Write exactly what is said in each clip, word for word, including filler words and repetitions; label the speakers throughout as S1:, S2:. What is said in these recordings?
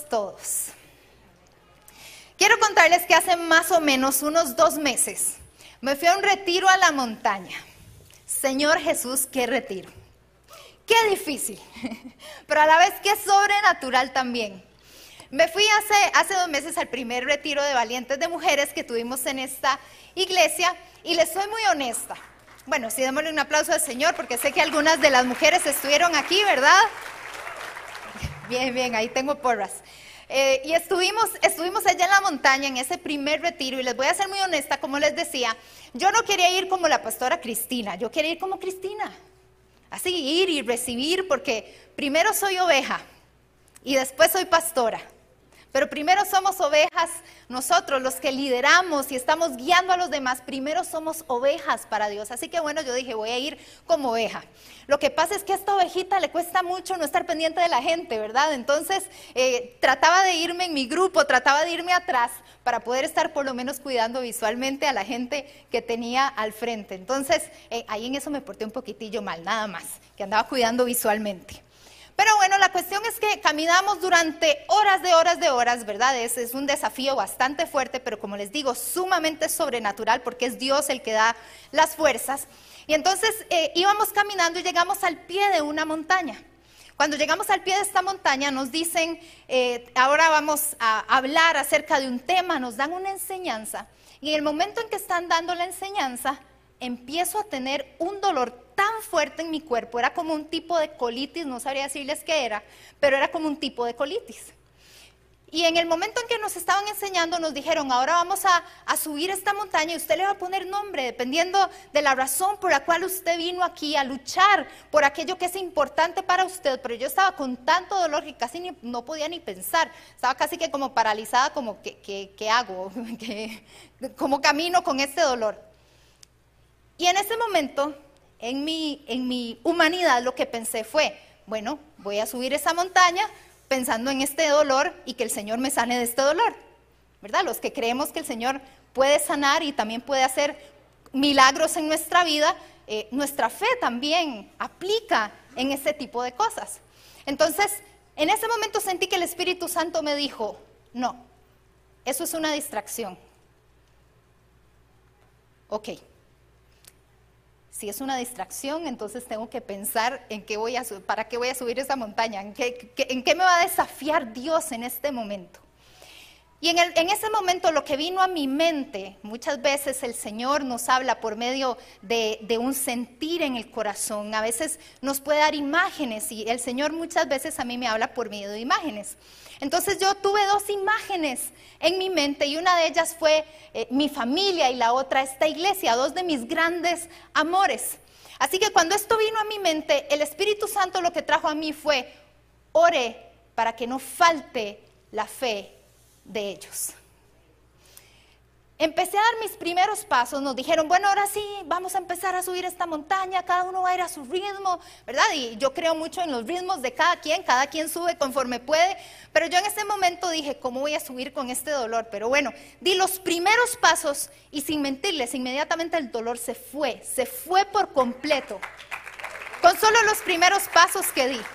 S1: Bienvenidos todos. Quiero contarles que hace más o menos unos dos meses me fui a un retiro a la montaña. Señor Jesús, qué retiro. Qué difícil, pero a la vez qué sobrenatural también. Me fui hace, hace dos meses al primer retiro de valientes de mujeres que tuvimos en esta iglesia y les soy muy honesta. Bueno, sí, démosle un aplauso al Señor porque sé que algunas de las mujeres estuvieron aquí, ¿verdad? Bien, bien, ahí tengo porras. Eh, y estuvimos, estuvimos allá en la montaña en ese primer retiro y les voy a ser muy honesta, como les decía, yo no quería ir como la pastora Cristina, yo quería ir como Cristina. Así, ir y recibir, porque primero soy oveja y después soy pastora. Pero primero somos ovejas, nosotros los que lideramos y estamos guiando a los demás, primero somos ovejas para Dios. Así que bueno, yo dije, voy a ir como oveja. Lo que pasa es que a esta ovejita le cuesta mucho no estar pendiente de la gente, ¿verdad? Entonces eh, trataba de irme en mi grupo, trataba de irme atrás para poder estar por lo menos cuidando visualmente a la gente que tenía al frente. Entonces eh, ahí en eso me porté un poquitillo mal, nada más, que andaba cuidando visualmente. Pero bueno, la cuestión es que caminamos durante horas de horas de horas, ¿verdad? Es, es un desafío bastante fuerte, pero como les digo, sumamente sobrenatural porque es Dios el que da las fuerzas. Y entonces eh, íbamos caminando y llegamos al pie de una montaña. Cuando llegamos al pie de esta montaña nos dicen, eh, ahora vamos a hablar acerca de un tema, nos dan una enseñanza. Y en el momento en que están dando la enseñanza, empiezo a tener un dolor tan fuerte en mi cuerpo, era como un tipo de colitis, no sabría decirles qué era, pero era como un tipo de colitis. Y en el momento en que nos estaban enseñando, nos dijeron, ahora vamos a, a subir esta montaña y usted le va a poner nombre, dependiendo de la razón por la cual usted vino aquí a luchar por aquello que es importante para usted. Pero yo estaba con tanto dolor que casi ni, no podía ni pensar, estaba casi que como paralizada, como, ¿qué, qué, qué hago? ¿Qué, ¿Cómo camino con este dolor? Y en ese momento, en mi, en mi humanidad, lo que pensé fue, bueno, voy a subir esa montaña pensando en este dolor y que el Señor me sane de este dolor, ¿verdad? Los que creemos que el Señor puede sanar y también puede hacer milagros en nuestra vida, eh, nuestra fe también aplica en ese tipo de cosas. Entonces, en ese momento sentí que el Espíritu Santo me dijo, no, eso es una distracción. Ok. Si es una distracción, entonces tengo que pensar en qué voy a para qué voy a subir esa montaña, en qué, qué, en qué me va a desafiar Dios en este momento. Y en, el, en ese momento lo que vino a mi mente, muchas veces el Señor nos habla por medio de, de un sentir en el corazón, a veces nos puede dar imágenes y el Señor muchas veces a mí me habla por medio de imágenes. Entonces yo tuve dos imágenes en mi mente y una de ellas fue eh, mi familia y la otra esta iglesia, dos de mis grandes amores. Así que cuando esto vino a mi mente, el Espíritu Santo lo que trajo a mí fue, ore para que no falte la fe de ellos. Empecé a dar mis primeros pasos, nos dijeron, bueno, ahora sí, vamos a empezar a subir esta montaña, cada uno va a ir a su ritmo, ¿verdad? Y yo creo mucho en los ritmos de cada quien, cada quien sube conforme puede, pero yo en ese momento dije, ¿cómo voy a subir con este dolor? Pero bueno, di los primeros pasos y sin mentirles, inmediatamente el dolor se fue, se fue por completo, con solo los primeros pasos que di.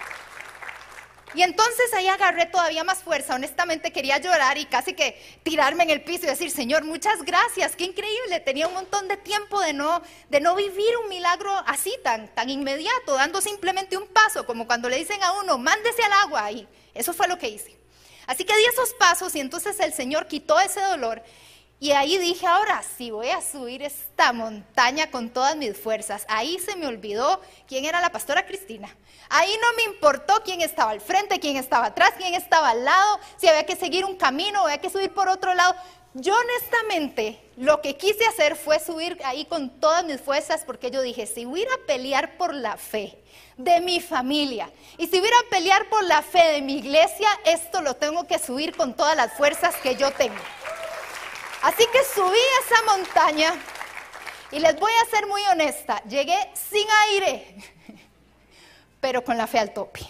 S1: Y entonces ahí agarré todavía más fuerza, honestamente quería llorar y casi que tirarme en el piso y decir, Señor, muchas gracias, qué increíble, tenía un montón de tiempo de no, de no vivir un milagro así tan, tan inmediato, dando simplemente un paso, como cuando le dicen a uno, mándese al agua, y eso fue lo que hice. Así que di esos pasos y entonces el Señor quitó ese dolor. Y ahí dije, ahora sí voy a subir esta montaña con todas mis fuerzas. Ahí se me olvidó quién era la pastora Cristina. Ahí no me importó quién estaba al frente, quién estaba atrás, quién estaba al lado, si había que seguir un camino o había que subir por otro lado. Yo honestamente lo que quise hacer fue subir ahí con todas mis fuerzas porque yo dije, si voy a ir a pelear por la fe de mi familia y si voy a ir a pelear por la fe de mi iglesia, esto lo tengo que subir con todas las fuerzas que yo tengo. Así que subí esa montaña y les voy a ser muy honesta, llegué sin aire, pero con la fe al tope.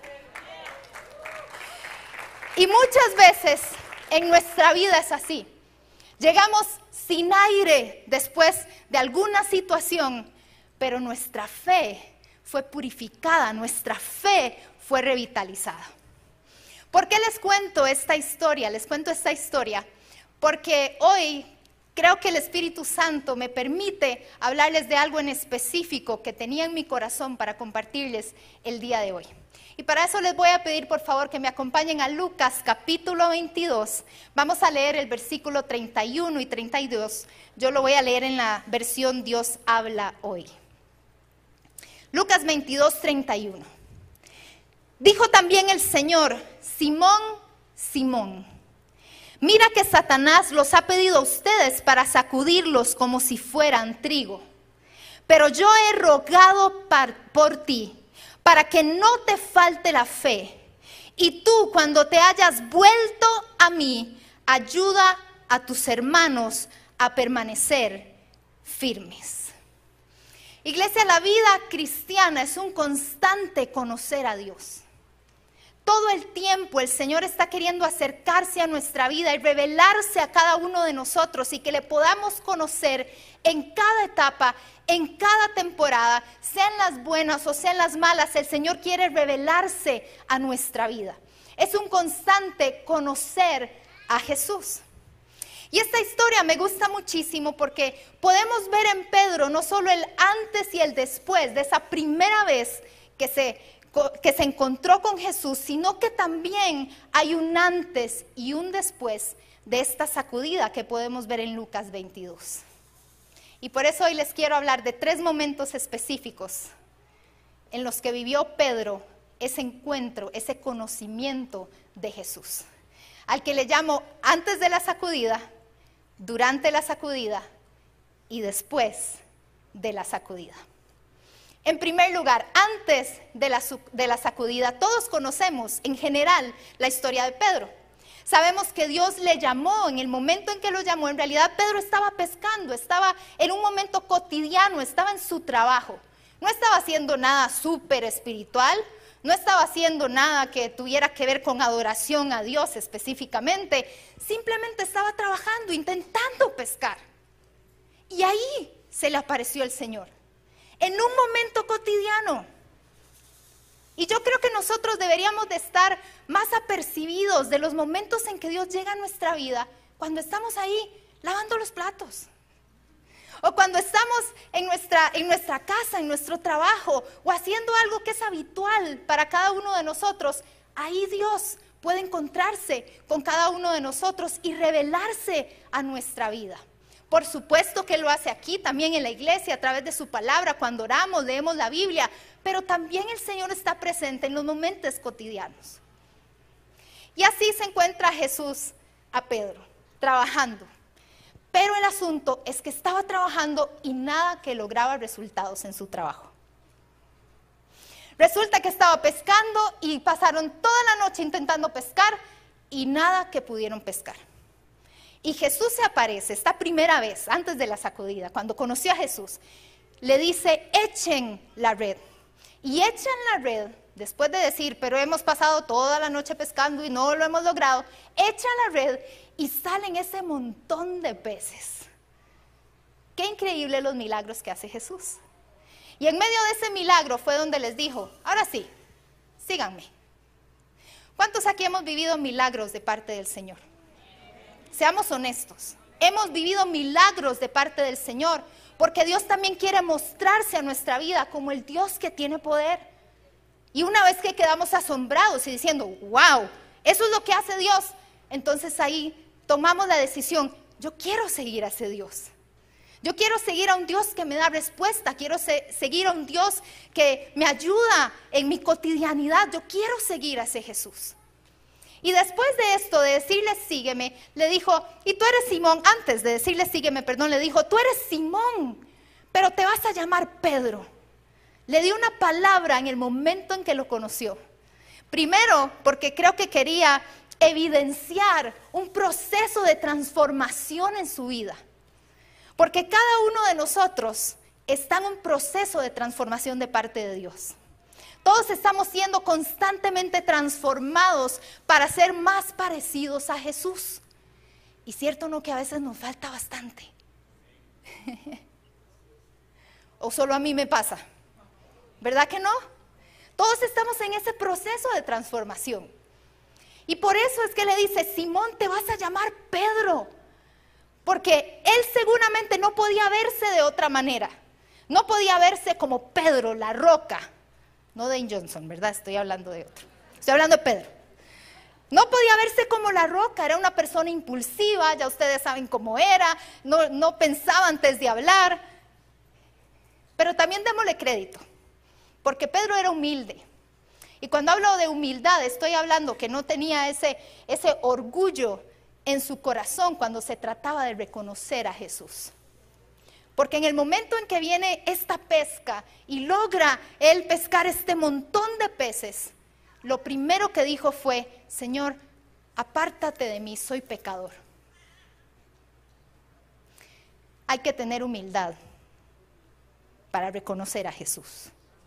S1: Y muchas veces en nuestra vida es así, llegamos sin aire después de alguna situación, pero nuestra fe fue purificada, nuestra fe fue revitalizada. ¿Por qué les cuento esta historia? Les cuento esta historia porque hoy creo que el Espíritu Santo me permite hablarles de algo en específico que tenía en mi corazón para compartirles el día de hoy. Y para eso les voy a pedir por favor que me acompañen a Lucas capítulo veintidós. Vamos a leer el versículo treinta y uno y treinta y dos. Yo lo voy a leer en la versión Dios habla hoy. Lucas veintidós, treinta y uno. Dijo también el Señor: Simón, Simón, mira que Satanás los ha pedido a ustedes para sacudirlos como si fueran trigo. Pero yo he rogado par, por ti, para que no te falte la fe. Y tú, cuando te hayas vuelto a mí, ayuda a tus hermanos a permanecer firmes. Iglesia, la vida cristiana es un constante conocer a Dios. Todo el tiempo el Señor está queriendo acercarse a nuestra vida y revelarse a cada uno de nosotros y que le podamos conocer en cada etapa, en cada temporada, sean las buenas o sean las malas. El Señor quiere revelarse a nuestra vida. Es un constante conocer a Jesús. Y esta historia me gusta muchísimo porque podemos ver en Pedro no solo el antes y el después de esa primera vez que se que se encontró con Jesús, sino que también hay un antes y un después de esta sacudida que podemos ver en Lucas veintidós. Y por eso hoy les quiero hablar de tres momentos específicos en los que vivió Pedro ese encuentro, ese conocimiento de Jesús, al que le llamo antes de la sacudida, durante la sacudida y después de la sacudida. En primer lugar, antes de la, de la sacudida, todos conocemos en general la historia de Pedro. Sabemos que Dios le llamó, en el momento en que lo llamó, en realidad Pedro estaba pescando, estaba en un momento cotidiano, estaba en su trabajo. No estaba haciendo nada súper espiritual, no estaba haciendo nada que tuviera que ver con adoración a Dios específicamente. Simplemente estaba trabajando, intentando pescar. Y ahí se le apareció el Señor. En un momento cotidiano. Y yo creo que nosotros deberíamos de estar más apercibidos de los momentos en que Dios llega a nuestra vida, cuando estamos ahí lavando los platos. O cuando estamos en nuestra, en nuestra casa, en nuestro trabajo, o haciendo algo que es habitual para cada uno de nosotros. Ahí Dios puede encontrarse con cada uno de nosotros y revelarse a nuestra vida. Por supuesto que lo hace aquí, también en la iglesia, a través de su palabra, cuando oramos, leemos la Biblia, pero también el Señor está presente en los momentos cotidianos. Y así se encuentra Jesús a Pedro, trabajando. Pero el asunto es que estaba trabajando y nada que lograba resultados en su trabajo. Resulta que estaba pescando y pasaron toda la noche intentando pescar y nada que pudieron pescar. Y Jesús se aparece esta primera vez, antes de la sacudida, cuando conoció a Jesús, le dice: echen la red. Y echan la red, después de decir, pero hemos pasado toda la noche pescando y no lo hemos logrado, echan la red y salen ese montón de peces. Qué increíble los milagros que hace Jesús. Y en medio de ese milagro fue donde les dijo: ahora sí, síganme. ¿Cuántos aquí hemos vivido milagros de parte del Señor? Seamos honestos, hemos vivido milagros de parte del Señor, porque Dios también quiere mostrarse a nuestra vida como el Dios que tiene poder. Y una vez que quedamos asombrados y diciendo, wow, eso es lo que hace Dios, entonces ahí tomamos la decisión: yo quiero seguir a ese Dios. Yo quiero seguir a un Dios que me da respuesta, quiero se- seguir a un Dios que me ayuda en mi cotidianidad, yo quiero seguir a ese Jesús. Y después de esto, de decirle sígueme, le dijo: y tú eres Simón. Antes de decirle sígueme, perdón, le dijo: tú eres Simón, pero te vas a llamar Pedro. Le dio una palabra en el momento en que lo conoció. Primero, porque creo que quería evidenciar un proceso de transformación en su vida. Porque cada uno de nosotros está en un proceso de transformación de parte de Dios. Todos estamos siendo constantemente transformados para ser más parecidos a Jesús. Y cierto no que a veces nos falta bastante. ¿O solo a mí me pasa? ¿Verdad que no? Todos estamos en ese proceso de transformación. Y por eso es que le dice, Simón, te vas a llamar Pedro. Porque él seguramente no podía verse de otra manera. No podía verse como Pedro, la roca. No Dane Johnson, ¿verdad? Estoy hablando de otro. Estoy hablando de Pedro. No podía verse como la roca, era una persona impulsiva, ya ustedes saben cómo era, no, no pensaba antes de hablar. Pero también démosle crédito, porque Pedro era humilde. Y cuando hablo de humildad, estoy hablando que no tenía ese, ese orgullo en su corazón cuando se trataba de reconocer a Jesús. Porque en el momento en que viene esta pesca y logra él pescar este montón de peces, lo primero que dijo fue, Señor, apártate de mí, soy pecador. Hay que tener humildad para reconocer a Jesús.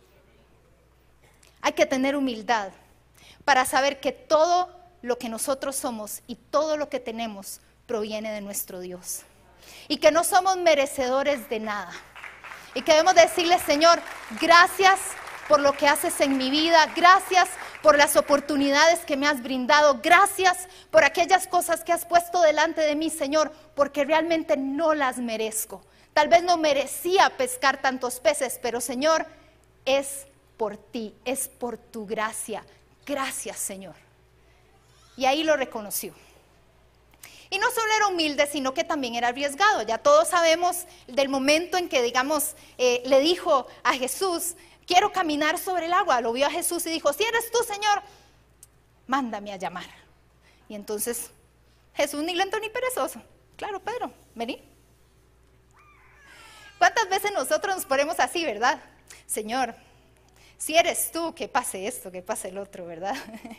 S1: Hay que tener humildad para saber que todo lo que nosotros somos y todo lo que tenemos proviene de nuestro Dios. Y que no somos merecedores de nada. Y que debemos decirle, Señor, gracias por lo que haces en mi vida, gracias por las oportunidades que me has brindado, gracias por aquellas cosas que has puesto delante de mí, Señor, porque realmente no las merezco. Tal vez no merecía pescar tantos peces, pero Señor, es por ti, es por tu gracia. Gracias, Señor. Y ahí lo reconoció. Y no solo era humilde, sino que también era arriesgado. Ya todos sabemos del momento en que, digamos, eh, le dijo a Jesús, quiero caminar sobre el agua. Lo vio a Jesús y dijo, si eres tú, Señor, mándame a llamar. Y entonces Jesús ni lento ni perezoso. Claro, Pedro, vení. ¿Cuántas veces nosotros nos ponemos así, verdad? Señor, si eres tú, que pase esto, que pase el otro, ¿verdad?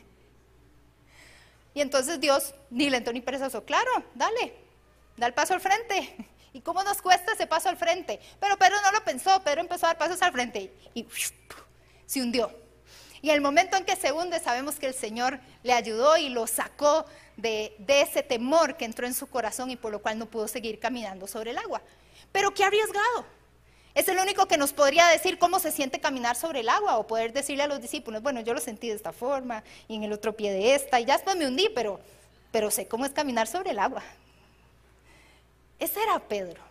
S1: Y entonces Dios, ni lento ni perezoso, claro, dale, da el paso al frente. ¿Y cómo nos cuesta ese paso al frente? Pero Pedro no lo pensó, Pedro empezó a dar pasos al frente y se hundió. Y en el momento en que se hunde, sabemos que el Señor le ayudó y lo sacó de, de ese temor que entró en su corazón y por lo cual no pudo seguir caminando sobre el agua. Pero qué arriesgado. Es el único que nos podría decir cómo se siente caminar sobre el agua o poder decirle a los discípulos, bueno, yo lo sentí de esta forma y en el otro pie de esta y ya después me hundí, pero, pero sé cómo es caminar sobre el agua. Ese era Pedro.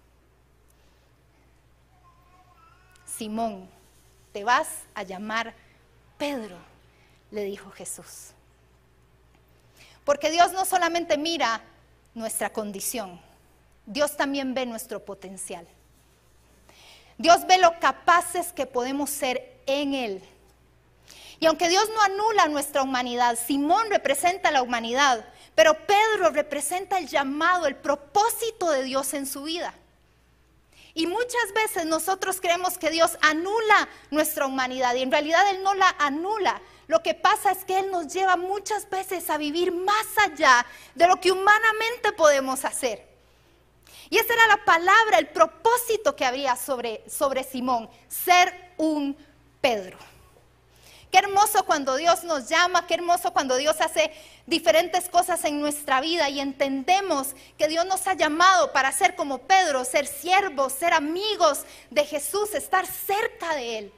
S1: Simón, te vas a llamar Pedro, le dijo Jesús. Porque Dios no solamente mira nuestra condición, Dios también ve nuestro potencial. Dios ve lo capaces que podemos ser en Él. Y aunque Dios no anula nuestra humanidad, Simón representa la humanidad, pero Pedro representa el llamado, el propósito de Dios en su vida. Y muchas veces nosotros creemos que Dios anula nuestra humanidad y en realidad Él no la anula. Lo que pasa es que Él nos lleva muchas veces a vivir más allá de lo que humanamente podemos hacer. Y esa era la palabra, el propósito que había sobre, sobre Simón, ser un Pedro. Qué hermoso cuando Dios nos llama, qué hermoso cuando Dios hace diferentes cosas en nuestra vida y entendemos que Dios nos ha llamado para ser como Pedro, ser siervos, ser amigos de Jesús, estar cerca de Él.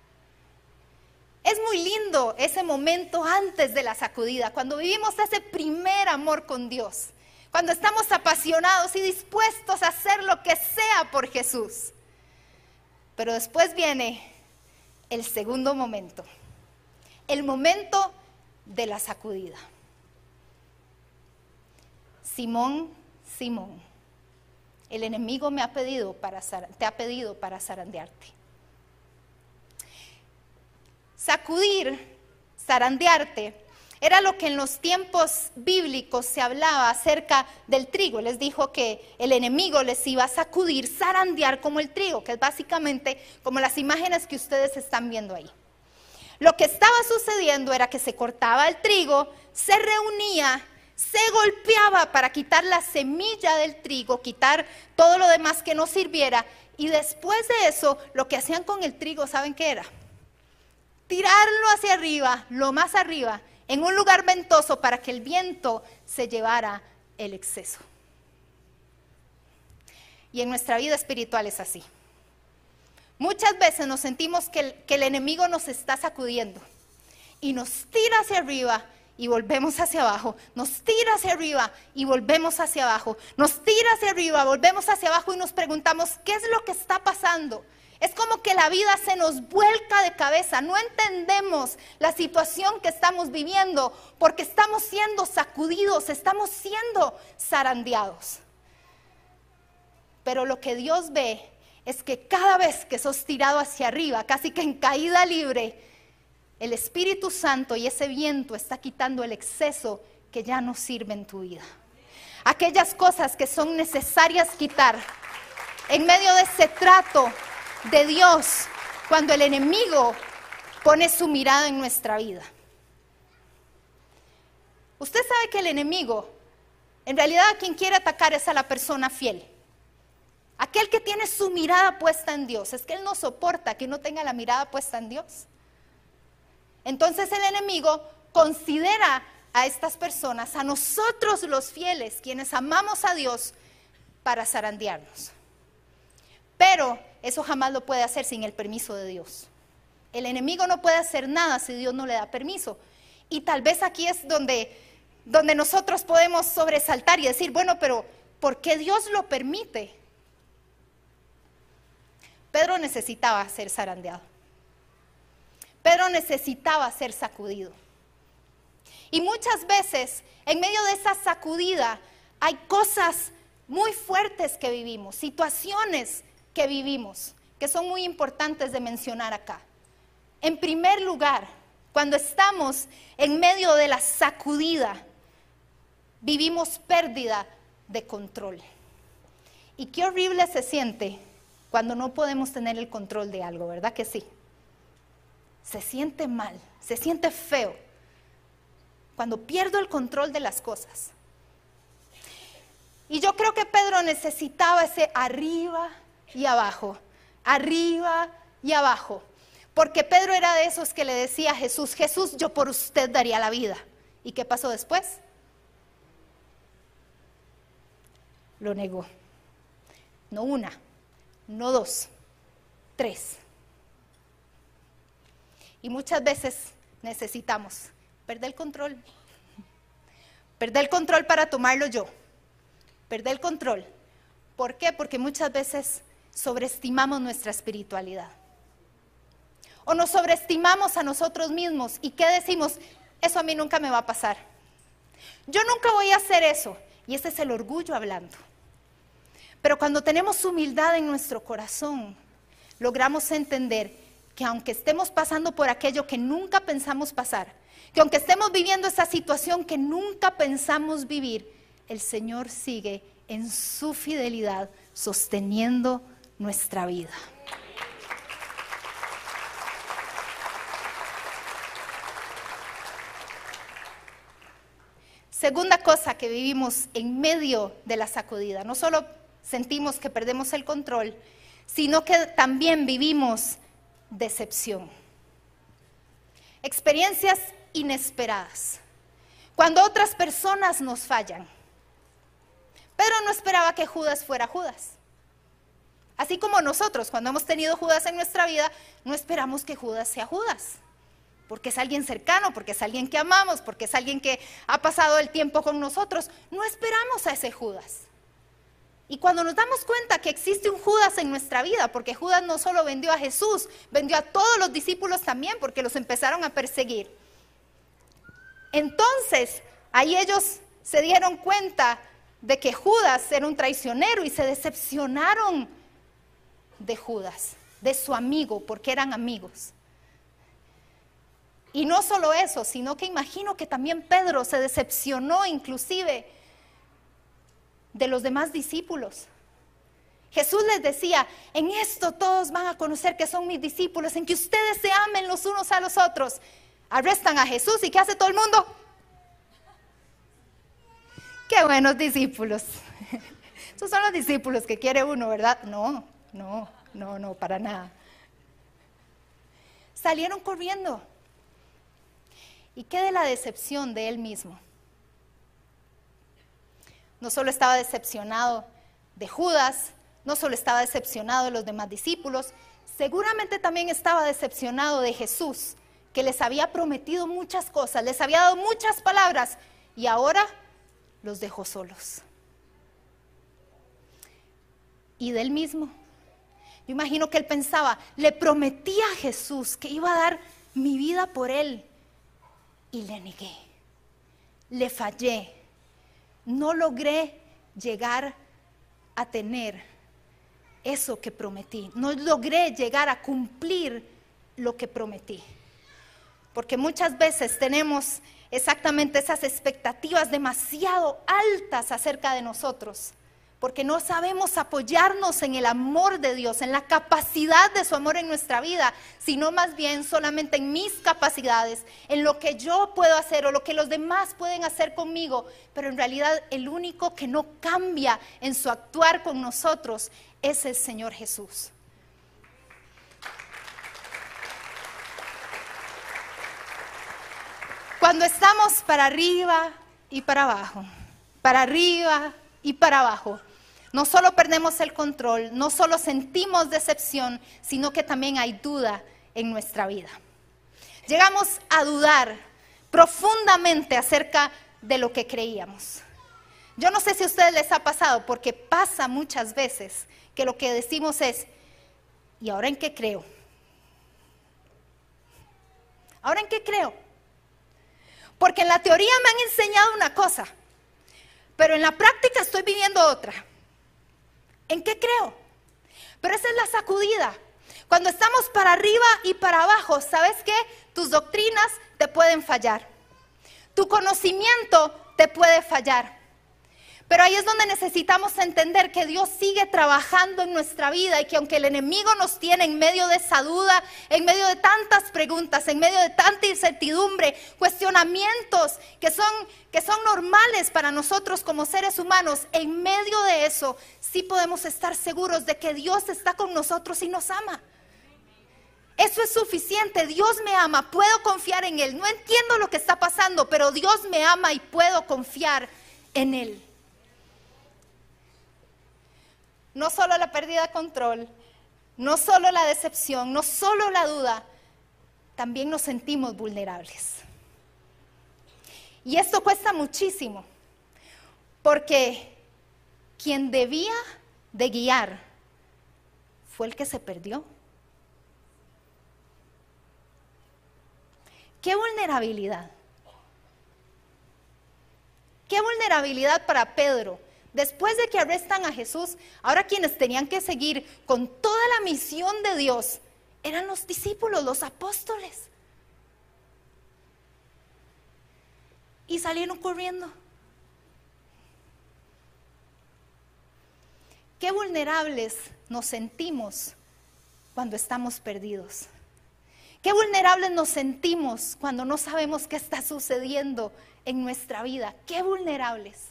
S1: Es muy lindo ese momento antes de la sacudida, cuando vivimos ese primer amor con Dios. Cuando estamos apasionados y dispuestos a hacer lo que sea por Jesús. Pero después viene el segundo momento. El momento de la sacudida. Simón, Simón, el enemigo me ha pedido para, te ha pedido para zarandearte. Sacudir, zarandearte, era lo que en los tiempos bíblicos se hablaba acerca del trigo. Les dijo que el enemigo les iba a sacudir, zarandear como el trigo, que es básicamente como las imágenes que ustedes están viendo ahí. Lo que estaba sucediendo era que se cortaba el trigo, se reunía, se golpeaba para quitar la semilla del trigo, quitar todo lo demás que no sirviera. Y después de eso, lo que hacían con el trigo, ¿saben qué era? Tirarlo hacia arriba, lo más arriba, en un lugar ventoso para que el viento se llevara el exceso. Y en nuestra vida espiritual es así. Muchas veces nos sentimos que el, que el enemigo nos está sacudiendo y nos tira hacia arriba y volvemos hacia abajo, nos tira hacia arriba y volvemos hacia abajo, nos tira hacia arriba, volvemos hacia abajo y nos preguntamos, ¿qué es lo que está pasando? Es como que la vida se nos vuelca de cabeza, no entendemos la situación que estamos viviendo porque estamos siendo sacudidos, estamos siendo zarandeados. Pero lo que Dios ve es que cada vez que sos tirado hacia arriba, casi que en caída libre, el Espíritu Santo y ese viento está quitando el exceso que ya no sirve en tu vida. Aquellas cosas que son necesarias quitar en medio de ese trato de Dios, cuando el enemigo pone su mirada en nuestra vida. Usted sabe que el enemigo, en realidad a quien quiere atacar es a la persona fiel. Aquel que tiene su mirada puesta en Dios. Es que él no soporta que uno tenga la mirada puesta en Dios. Entonces el enemigo considera a estas personas, a nosotros los fieles, quienes amamos a Dios, para zarandearnos. Pero eso jamás lo puede hacer sin el permiso de Dios. El enemigo no puede hacer nada si Dios no le da permiso. Y tal vez aquí es donde, donde nosotros podemos sobresaltar y decir, bueno, pero ¿por qué Dios lo permite? Pedro necesitaba ser zarandeado. Pedro necesitaba ser sacudido. Y muchas veces, en medio de esa sacudida, hay cosas muy fuertes que vivimos, situaciones que vivimos, que son muy importantes de mencionar acá. En primer lugar, cuando estamos en medio de la sacudida, vivimos pérdida de control. Y qué horrible se siente cuando no podemos tener el control de algo, ¿verdad que sí? Se siente mal, se siente feo cuando pierdo el control de las cosas. Y yo creo que Pedro necesitaba ese arriba y abajo, arriba y abajo, porque Pedro era de esos que le decía a Jesús, Jesús, yo por usted daría la vida. ¿Y qué pasó después? Lo negó. No una, no dos, tres. Y muchas veces necesitamos perder el control, perder el control para tomarlo yo, perder el control. ¿Por qué? Porque muchas veces sobreestimamos nuestra espiritualidad. O nos sobreestimamos a nosotros mismos. ¿Y qué decimos? Eso a mí nunca me va a pasar. Yo nunca voy a hacer eso. Y ese es el orgullo hablando. Pero cuando tenemos humildad en nuestro corazón, logramos entender que aunque estemos pasando por aquello que nunca pensamos pasar, que aunque estemos viviendo esa situación que nunca pensamos vivir, el Señor sigue en su fidelidad sosteniendo nuestra vida. Segunda cosa que vivimos en medio de la sacudida, no solo sentimos que perdemos el control, sino que también vivimos decepción. Experiencias inesperadas. Cuando otras personas nos fallan. Pedro no esperaba que Judas fuera Judas. Así como nosotros, cuando hemos tenido Judas en nuestra vida, no esperamos que Judas sea Judas. Porque es alguien cercano, porque es alguien que amamos, porque es alguien que ha pasado el tiempo con nosotros. No esperamos a ese Judas. Y cuando nos damos cuenta que existe un Judas en nuestra vida, porque Judas no solo vendió a Jesús, vendió a todos los discípulos también, porque los empezaron a perseguir. Entonces, ahí ellos se dieron cuenta de que Judas era un traicionero y se decepcionaron de Judas, de su amigo, porque eran amigos. Y no solo eso, sino que imagino que también Pedro se decepcionó inclusive de los demás discípulos. Jesús les decía, en esto todos van a conocer que son mis discípulos, en que ustedes se amen los unos a los otros. Arrestan a Jesús y ¿qué hace todo el mundo? ¡Qué buenos discípulos! Esos son los discípulos que quiere uno, ¿verdad? No, no, no, no, para nada. Salieron corriendo. ¿Y qué de la decepción de él mismo? No solo estaba decepcionado de Judas, no solo estaba decepcionado de los demás discípulos, seguramente también estaba decepcionado de Jesús, que les había prometido muchas cosas, les había dado muchas palabras y ahora los dejó solos. Y de él mismo, yo imagino que él pensaba, le prometí a Jesús que iba a dar mi vida por él y le negué, le fallé, no logré llegar a tener eso que prometí, no logré llegar a cumplir lo que prometí. Porque muchas veces tenemos exactamente esas expectativas demasiado altas acerca de nosotros, porque no sabemos apoyarnos en el amor de Dios, en la capacidad de su amor en nuestra vida, sino más bien solamente en mis capacidades, en lo que yo puedo hacer o lo que los demás pueden hacer conmigo. Pero en realidad el único que no cambia en su actuar con nosotros es el Señor Jesús. Cuando estamos para arriba y para abajo, para arriba y para abajo, no solo perdemos el control, no solo sentimos decepción, sino que también hay duda en nuestra vida. Llegamos a dudar profundamente acerca de lo que creíamos. Yo no sé si a ustedes les ha pasado, porque pasa muchas veces que lo que decimos es, ¿y ahora en qué creo? ¿Ahora en qué creo? Porque en la teoría me han enseñado una cosa, pero en la práctica estoy viviendo otra. ¿En qué creo? Pero esa es la sacudida. Cuando estamos para arriba y para abajo, ¿sabes qué? Tus doctrinas te pueden fallar. Tu conocimiento te puede fallar. Pero ahí es donde necesitamos entender que Dios sigue trabajando en nuestra vida y que aunque el enemigo nos tiene en medio de esa duda, en medio de tantas preguntas, en medio de tanta incertidumbre, cuestionamientos que son, que son normales para nosotros como seres humanos, en medio de eso sí podemos estar seguros de que Dios está con nosotros y nos ama. Eso es suficiente. Dios me ama, puedo confiar en Él. No entiendo lo que está pasando, pero Dios me ama y puedo confiar en Él. No solo la pérdida de control, no solo la decepción, no solo la duda, también nos sentimos vulnerables. Y esto cuesta muchísimo, porque quien debía de guiar fue el que se perdió. ¡Qué vulnerabilidad! ¡Qué vulnerabilidad para Pedro! Después de que arrestan a Jesús, ahora quienes tenían que seguir con toda la misión de Dios eran los discípulos, los apóstoles. Y salieron corriendo. Qué vulnerables nos sentimos cuando estamos perdidos. Qué vulnerables nos sentimos cuando no sabemos qué está sucediendo en nuestra vida. Qué vulnerables.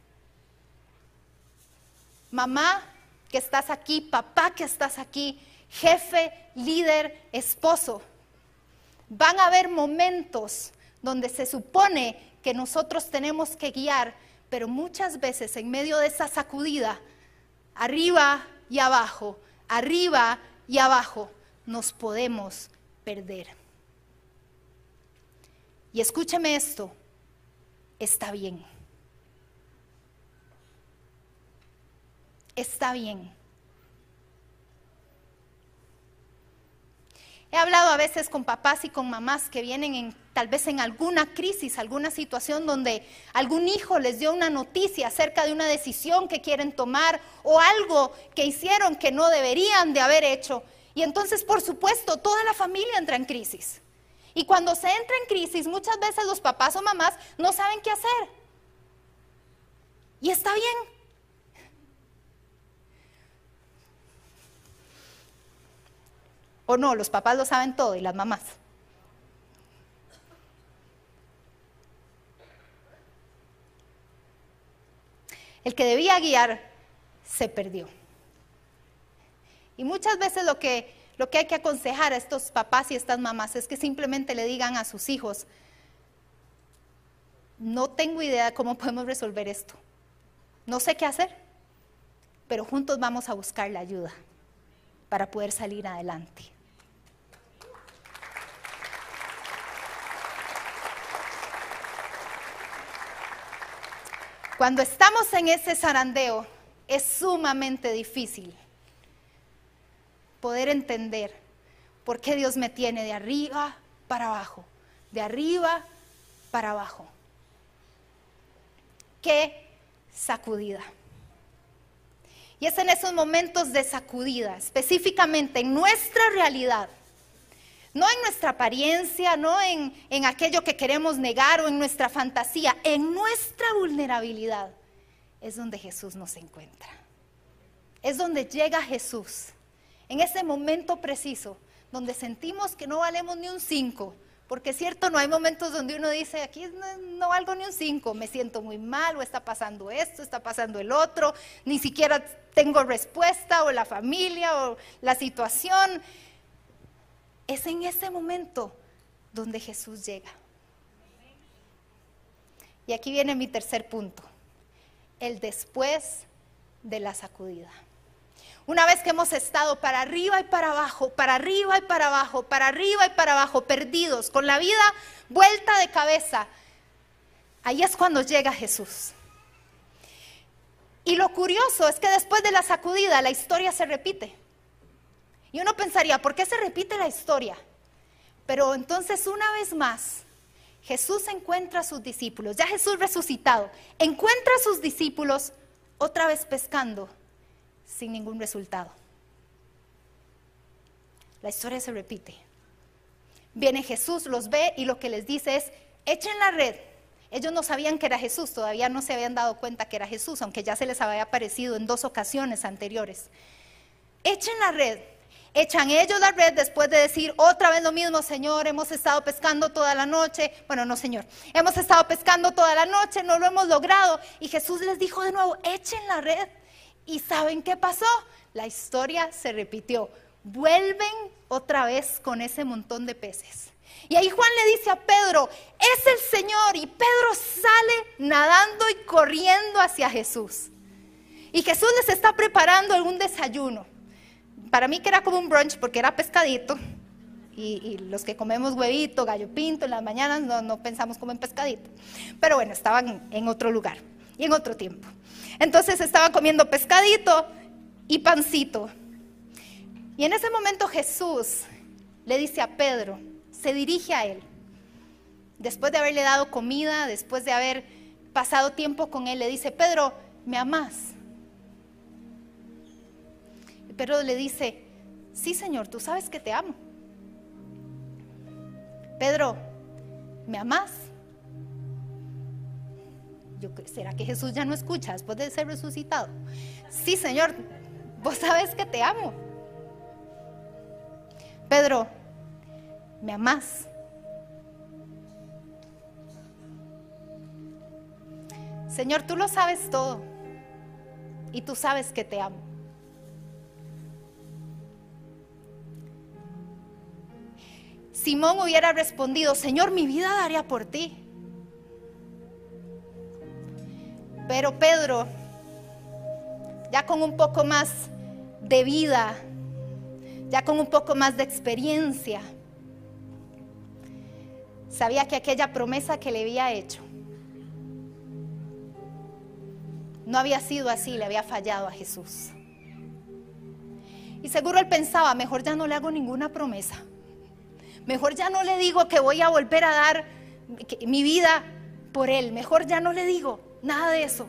S1: Mamá que estás aquí, papá que estás aquí, jefe, líder, esposo. Van a haber momentos donde se supone que nosotros tenemos que guiar, pero muchas veces en medio de esa sacudida, arriba y abajo, arriba y abajo, nos podemos perder. Y escúcheme esto, está bien. Está bien. He hablado a veces con papás y con mamás que vienen en, tal vez en alguna crisis, alguna situación donde algún hijo les dio una noticia acerca de una decisión que quieren tomar o algo que hicieron que no deberían de haber hecho. Y entonces, por supuesto, toda la familia entra en crisis. Y cuando se entra en crisis, muchas veces los papás o mamás no saben qué hacer. Y está bien. O no, los papás lo saben todo y las mamás. El que debía guiar se perdió. Y muchas veces lo que, lo que hay que aconsejar a estos papás y estas mamás es que simplemente le digan a sus hijos, no tengo idea de cómo podemos resolver esto. No sé qué hacer, pero juntos vamos a buscar la ayuda para poder salir adelante. Cuando estamos en ese zarandeo, es sumamente difícil poder entender por qué Dios me tiene de arriba para abajo, de arriba para abajo. ¡Qué sacudida! Y es en esos momentos de sacudida, específicamente en nuestra realidad, no en nuestra apariencia, no en, en aquello que queremos negar o en nuestra fantasía, en nuestra vulnerabilidad, es donde Jesús nos encuentra. Es donde llega Jesús, en ese momento preciso, donde sentimos que no valemos ni un cinco, porque es cierto, no hay momentos donde uno dice, aquí no, no valgo ni un cinco, me siento muy mal, o está pasando esto, está pasando el otro, ni siquiera tengo respuesta, o la familia, o la situación. Es en ese momento donde Jesús llega. Y aquí viene mi tercer punto, el después de la sacudida. Una vez que hemos estado para arriba y para abajo, para arriba y para abajo, para arriba y para abajo, perdidos, con la vida vuelta de cabeza, ahí es cuando llega Jesús. Y lo curioso es que después de la sacudida, la historia se repite. Y uno pensaría, ¿por qué se repite la historia? Pero entonces una vez más, Jesús encuentra a sus discípulos, ya Jesús resucitado, encuentra a sus discípulos otra vez pescando, sin ningún resultado. La historia se repite. Viene Jesús, los ve y lo que les dice es, echen la red. Ellos no sabían que era Jesús, todavía no se habían dado cuenta que era Jesús, aunque ya se les había aparecido en dos ocasiones anteriores. Echen la red. Echan ellos la red después de decir otra vez lo mismo, Señor, hemos estado pescando toda la noche. Bueno, no, Señor, hemos estado pescando toda la noche, no lo hemos logrado. Y Jesús les dijo de nuevo, echen la red. ¿Y saben qué pasó? La historia se repitió. Vuelven otra vez con ese montón de peces. Y ahí Juan le dice a Pedro, es el Señor. Y Pedro sale nadando y corriendo hacia Jesús. Y Jesús les está preparando algún desayuno. Para mí que era como un brunch porque era pescadito. Y, y los que comemos huevito, gallo pinto en las mañanas no, no pensamos como en pescadito. Pero bueno, estaban en, en otro lugar y en otro tiempo. Entonces estaban comiendo pescadito y pancito. Y en ese momento Jesús le dice a Pedro, se dirige a él. Después de haberle dado comida, después de haber pasado tiempo con él, le dice, Pedro, ¿me amás? Y Pedro le dice, sí, Señor, tú sabes que te amo. Pedro, ¿me amás? Yo, ¿será que Jesús ya no escucha después de ser resucitado? Sí, Señor, vos sabes que te amo. Pedro, ¿me amás? Señor, tú lo sabes todo y tú sabes que te amo. Simón hubiera respondido, Señor, mi vida daría por ti. Pero Pedro, ya con un poco más de vida, ya con un poco más de experiencia, sabía que aquella promesa que le había hecho no había sido así, le había fallado a Jesús. Y seguro él pensaba, mejor ya no le hago ninguna promesa. Mejor ya no le digo que voy a volver a dar mi vida por él. Mejor ya no le digo nada de eso.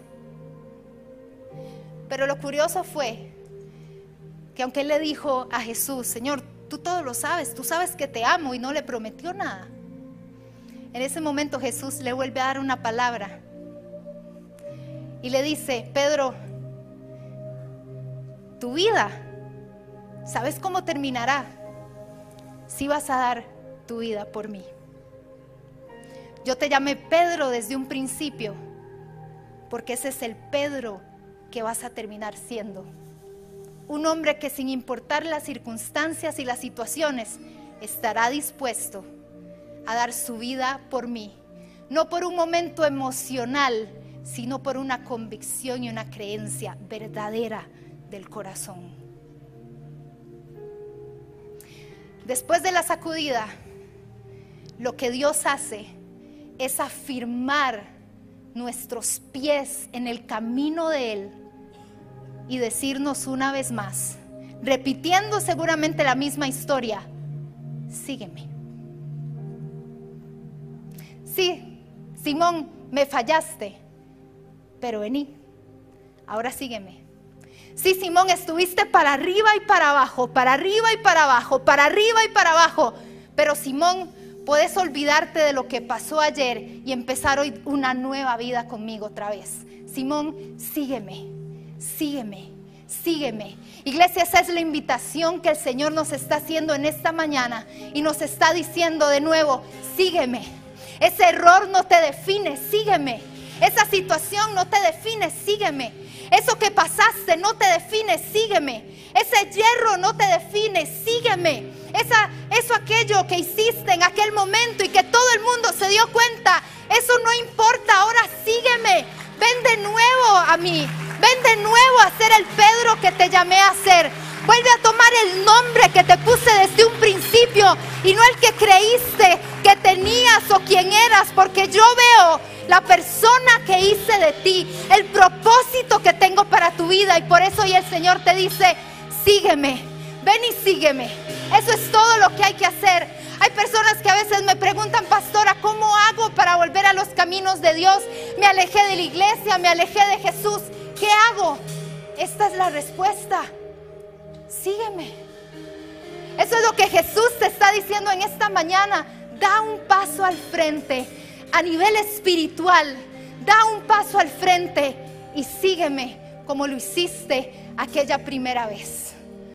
S1: Pero lo curioso fue que aunque él le dijo a Jesús, Señor, tú todo lo sabes, tú sabes que te amo, y no le prometió nada. En ese momento Jesús le vuelve a dar una palabra y le dice, Pedro, tu vida, ¿sabes cómo terminará? Si vas a dar tu vida por mí. Yo te llamé Pedro desde un principio, porque ese es el Pedro que vas a terminar siendo. Un hombre que sin importar las circunstancias y las situaciones, estará dispuesto a dar su vida por mí. No por un momento emocional, sino por una convicción y una creencia verdadera del corazón. Después de la sacudida, lo que Dios hace es afirmar nuestros pies en el camino de Él y decirnos una vez más, repitiendo seguramente la misma historia: sígueme. Sí, Simón, me fallaste, pero vení, ahora sígueme. Sí, Simón, estuviste para arriba y para abajo, para arriba y para abajo, para arriba y para abajo, pero Simón, puedes olvidarte de lo que pasó ayer y empezar hoy una nueva vida conmigo otra vez. Simón, sígueme, sígueme, sígueme. Iglesia, esa es la invitación que el Señor nos está haciendo en esta mañana y nos está diciendo de nuevo: sígueme. Ese error no te define, sígueme. Esa situación no te define, sígueme. Eso que pasaste no te define, sígueme. Ese hierro no te define, sígueme. Esa, eso aquello que hiciste en aquel momento y que todo el mundo se dio cuenta, eso no importa, ahora sígueme. Ven de nuevo a mí, ven de nuevo a ser el Pedro que te llamé a ser. Vuelve a tomar el nombre que te puse desde un principio y no el que creíste que tenías o quién eras, porque yo veo la persona que hice de ti, el propósito que tengo para tu vida, y por eso hoy el Señor te dice: sígueme, ven y sígueme. Eso es todo lo que hay que hacer. Hay personas que a veces me preguntan: pastora, ¿cómo hago para volver a los caminos de Dios? Me alejé de la iglesia, me alejé de Jesús, ¿qué hago? Esta es la respuesta: sígueme. Eso es lo que Jesús te está diciendo en esta mañana. Da un paso al frente a nivel espiritual, da un paso al frente y sígueme como lo hiciste aquella primera vez.